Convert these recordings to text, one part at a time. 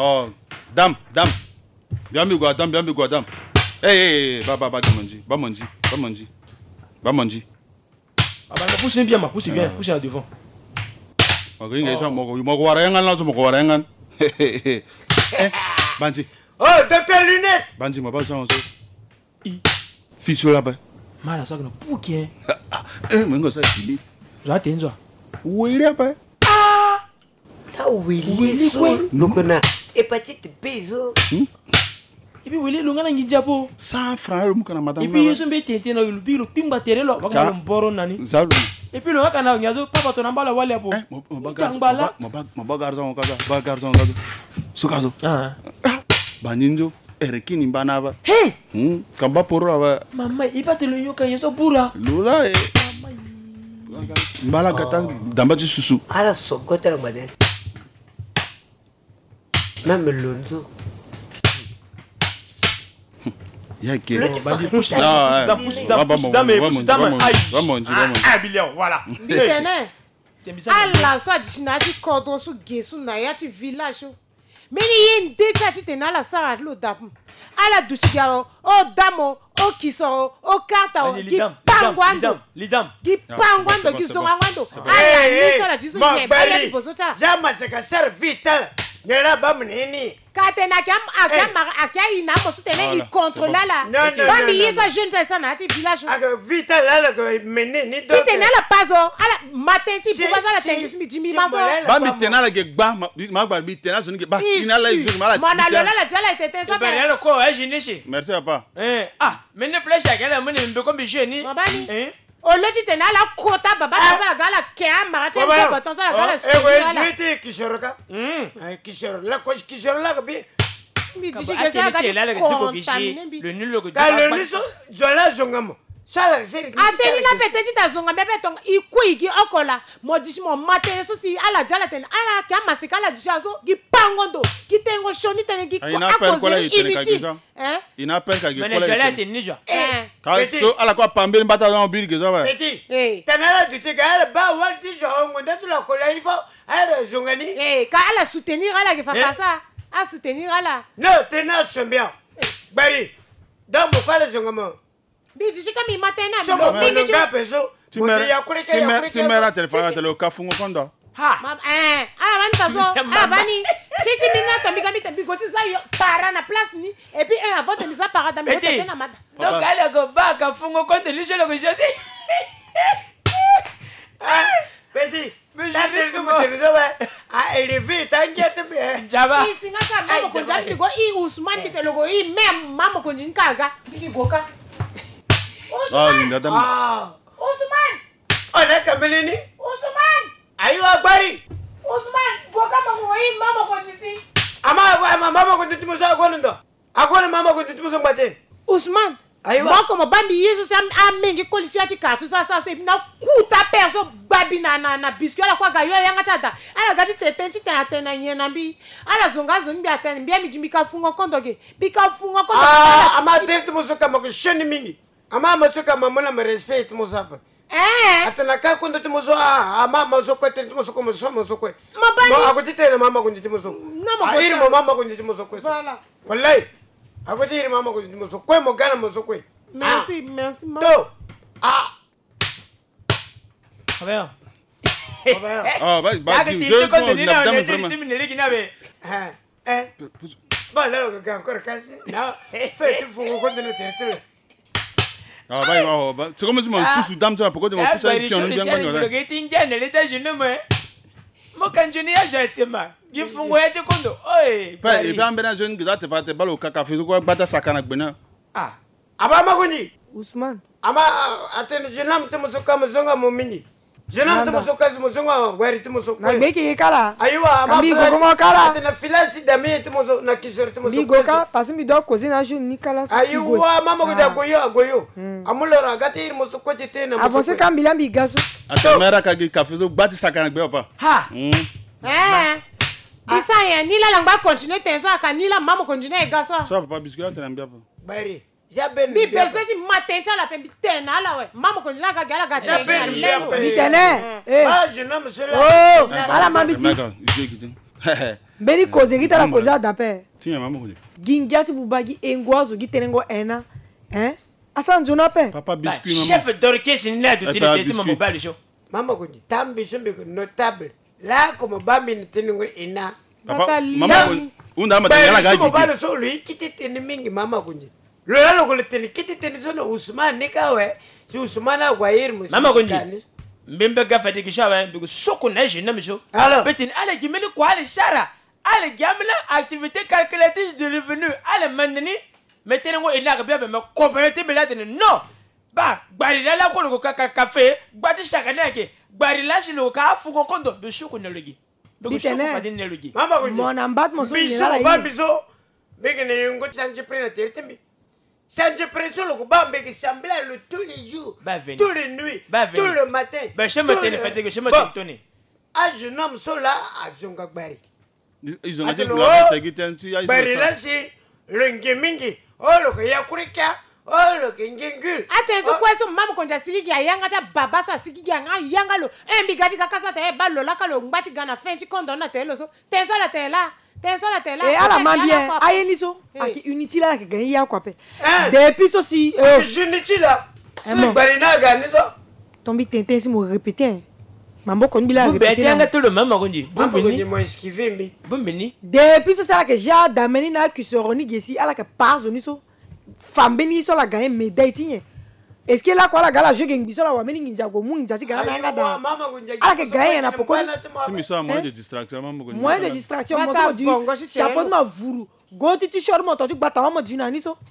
Oh, dame. Viens me guardam. Hey, va manger. Pousse bien, pousse bien, pousse à devant. Banji. Oh, docteur Lunette. Banji, ma pas ça. Fichu là-bas. Mala ça que nous pour qui? Mais ça fini. J'attends ça. Où il est pas? Ah oui, quoi? Lukona. Hépatite B, zo. Et puis oui, le ngana ngijapo. 100 francs le mukana madame. Et puis ils sont bien tentés na le biro pimba terre là, va ka mboro nani. Et puis le ngana na nyazo papa ton ambala wale hapo. Mon garçon kaza, Sukazo. Baninjo erekini banaba. Hey! Kamba poro aba. Mama, ibate le yoka yeso pura. Lula Mbala kata damba ti susu. Ala sokota la madame. Même l'onzo. Yake. Pousse voilà. Allah soit dichinati cordon sous gesu na yati village. Meni yen deta ti tenala sa lo dapum. Ala dusigaro o damo o kisoro o karta o ki pangwando. Lidam. Ki pangwando ki zongwando. Ala nisa la jisu ye baya di bozota. Jama se ka servita. Nera bamnini. Katena akia ina ko sutene i contrôler la. Bambi yesa jeune ça na ti village. Aga vita la ko menini do. Ti tenala pazo ala matin ti bubaza la tengi mi dimi mazo. Bambi tenala ke gba ma gba bi tenala soni ke ba inala ijo mala. Mona lola la jala tete ça. Ben ko jinishi. Merci papa. Mene pleasure kele mene mbe ko bi jeni. Mabani. Oloji tenala kota baba ça la gala ke marate ko ton ça la gala. Jiti kishoroka. Kishoro la ko kishoro la bi. Mi disi ke ça gala ko le nul le le niso zola zongamo. Sala seri. Ateni na peteti ta zonga bebe tong ikuigi okola modisi mo matene so si ala jala ten ala ka masika la dishazo gi pangondo gi tengo shoni tene gi akoze inutile ina per ka gi kola mais jala ten nijo ka so ala ko pambe mbata no biri ke zo ba Petit tenala dite ka ala ba walti jo ngonda tu la kola il faut ala zongani ka ala soutenir ala ke fa ça a soutenir ala no tena sombia bari dans mo kala zongamo bi disi ka mi matena so mo bi ga peso timera telefona tele ka fungo kondo ala bani paso ala bani titi mina to mi ga mi te bi goti za yo para na place ni et puis un avant de mise para da mi te na mata donc ala go ba ka fungo kondo li je le go jeti Petit mais je dis que tu sais elle est vite t'inquiète mais jaba isinga ka mama ko jami go i Usman bi te logo i même mama ko njin kaga bi goka Usman! Ona kamelini? Usman! Ayo agbari! Usman! Goka mangoi mama ko jisi. Mama ko titi musa akonundo. Akona mama ko titi musa ngbaten. Usman! Ayo. Moko mo bambi yesu sam amengi kolisia ti katu sa so na kuta perso babi na biscuit ala kwa ga yo yanga tata. Ala gati tete tena nyena mbi. Ala zonga zombi atene mbi mi jimika fungo kondoge. Bika fungo kondo. Ama tete musa kama ko sheni mingi. Ama masoka mamona me respect musapa. Atana ka kondo timozo ama masoko timozo ko musoko ko. Mabani. Akutitela mama ko timozo. Namo iri mama ko timozo ko. Voilà. Wallahi. Akutiri mama ko timozo ko mo gana musoko. Merci mama. To. Abel. Ba je ko na dame vraiment. Ba la ko ga encore kasi. Na fait tu faut ko de territoire. C'est comme si mon pousse dame ça pourquoi tu m'as poussé qui on bien gagné le getting gene l'état je ne me mo kanjuni ya jetema gifungo ya kondo oi pa e ba mbena jeune que te fate balo kaka fi ko bata sakana gbena aba magoni Usman ama atene jenam te musoka muzonga momini jenam te musoka muzonga wari te musoka na beki kala aywa ama mi go mo kala atene filasi dami te muso na kisor te musoka mi go ka parce mi do kozi na jeune ni kala so aywa mama go da goyo amulora gati ir musoka te na avance ka milambi gaso atamera ka gi kafizo bati sakana gbe opa Isa ya ni la langba continuer tenza ka ni la mama continuer gaso so papa biscuit te nambia pa bari jaben mi besoin ti matin la pe bitena la we mama continuer ka gala ga jaben bitene je nomme cela ala mambisi Beni koze kita la koze adape. Tiens maman konje. Gingiati bubagi engozo gitenengo ena. Asan jona pe. Papa biscuit maman. Chef d'orchestre n'a de télé mon mobile show. Maman konje tambi sombe notable. Là comme bambi nitenengo ena. Papa maman konje. Unda ma tengala gaji. Mobile so lui kititeni mingi mama konje. Lolo kuleteni kititeni so no Usman nikawe. Si Usman agwair musu. Mama konje. Mbembe gafa de kishawa bigo soko na je na miso. Betin ale gimeli ko ale shara. Ale gamela activité calculatrice de revenu. Ale mandani metene ngo ina ka bia me compléter belatene non. Ba bari la ko ko café, gbati shaka nake. Bari la shilo ka fu ko kondo be soko na logi. Bigo soko fadin na logi. Mama ko mon ambat mo so ni la ba biso. Begene ngo sanje prena tertembi. Sanje preso lo ko ba mbeke sambla le tous les jours. Tous les nuits. Tout le matin. Ba je me tene fadé que je me tene. Ah jeune homme so là a zonga bari. Ils ont dit que la guitare tu as. Bari là c'est le ngemingi. Oh lo ko ya kurika. Oh lo ke ngengul. Atenzo kweso mama konja siki ya yanga cha baba so siki ya nga yanga lo. Mbigati kakasa te ba lo la kalo ngbachi gana fenchi kondo na te lo so. Tenso la te la. Et à la mambien, ayeniso, aki unity la ke gagner ya quoi pe. Depuis aussi unity la. Bari na ganiso. Tombi tintin si mo répéter. Mambo kon bila répéter. Beti anga tout le même konji. Bumbini mo esquiver mi. Bumbini. Depuis ça que j'ai d'amener na kusoroni gesi ala ke par zoniso. Fambeni so la gagner médaille tinye. Est-ce que là quoi la gala jeu ngi so la wa meni nginja go mu nginja ti gala nga da. Ala ke gagner na poko. Tu me sens moins de distraction maman konje. Moins de distraction mo so di. Chapeau ma vuru. Go ti t-shirt mo to ti gbata mo jina ni so.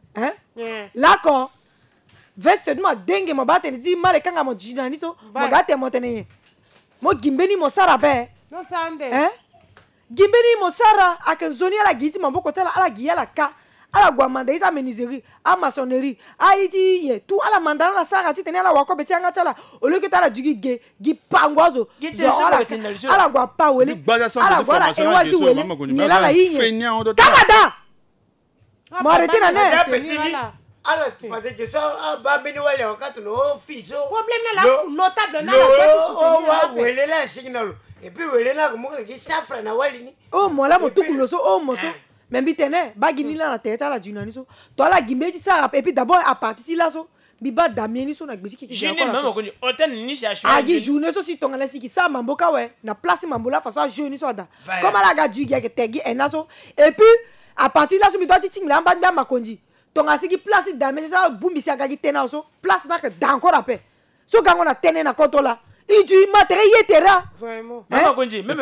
Là ko veste de ma dengue mo bate ni di male kanga mo jina ni so. Mo gate mo tene. Mo gimbeni mo sara be. No sande. Gimbeni mo sara akanzoni ala giti mo boko tela ala giya la ka. Ala guamanda isa menuiserie, à maçonnerie, à iti tout ala mandana la sara ti tene ala wako beti anga chala. Au lieu que ta la jugi gi pangwazo. Ala gua pa wele. Ala gua la ewati wele. Ni la yinye. Kamada. Mo arrêter na ne. Alors, tu vas dire que ça, Bambini Wale, on a un fils. Problème là, notable, là, Wale là, signal. Et puis, Wale là, comment il s'affre na Wale. Oh, moi là, mon tout couloso, oh, mosso. Mais bitene, bagini là la tête à la junaniso. Toi la gimbeji ça, et puis d'abord à partir là, so, biba damieni so na gbesi ki. Je n'ai même connu autant initiation. Agi journée so si tonga la siki ça mamboka we, na place mambola façon jeune so da. Comme la ga jugi ke tegi enaso. Et puis à partir là so mi doit ti ting là mba ma konji. Tonga siki place damieni ça bumbi si aga ki tena so, place na ke encore après. So gango na tene na contola. Il dit matériel yetera. Vraiment. Maman konji, même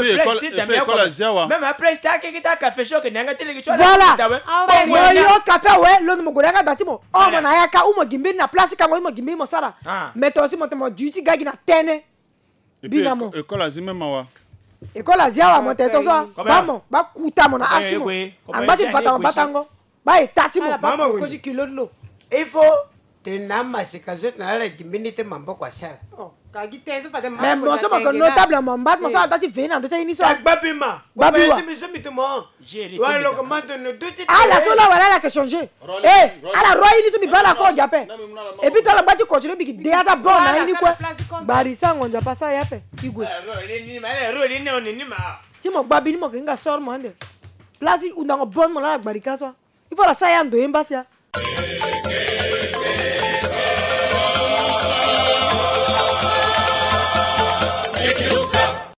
même après ça qui ta café chaud que nanga tele ki voilà. Yo café ouais, lo mo godanga datimo. Oh mo na yaka umo gimbi na place kango mo gimbi mo sara. Mais toi aussi mo te mo duty gagi na tene. Binamo. École azime mawa. École aziawa mo te to so. Bamo, ba kuta mo na ashimo. Ambati batango. Ba etati mo. Maman konji kilo lo. Il faut te nama sikazot na la gimbi te mambo kwa sara. Mais bon, ça va notable mon bat, mon ça dati vena de ça ini so. Babima. Babima. Ah la sola voilà la que changer. Eh, ala roi ini so mi bala ko jape. Et puis toi la bati continue bi dia za bon na ini quoi. Bari sa ngonja pasa yape. Igwe. Ti mo babi ni mo kinga sor mo ande. Place undango bon mo la barika so. Il faut la sa ya ndo embassy.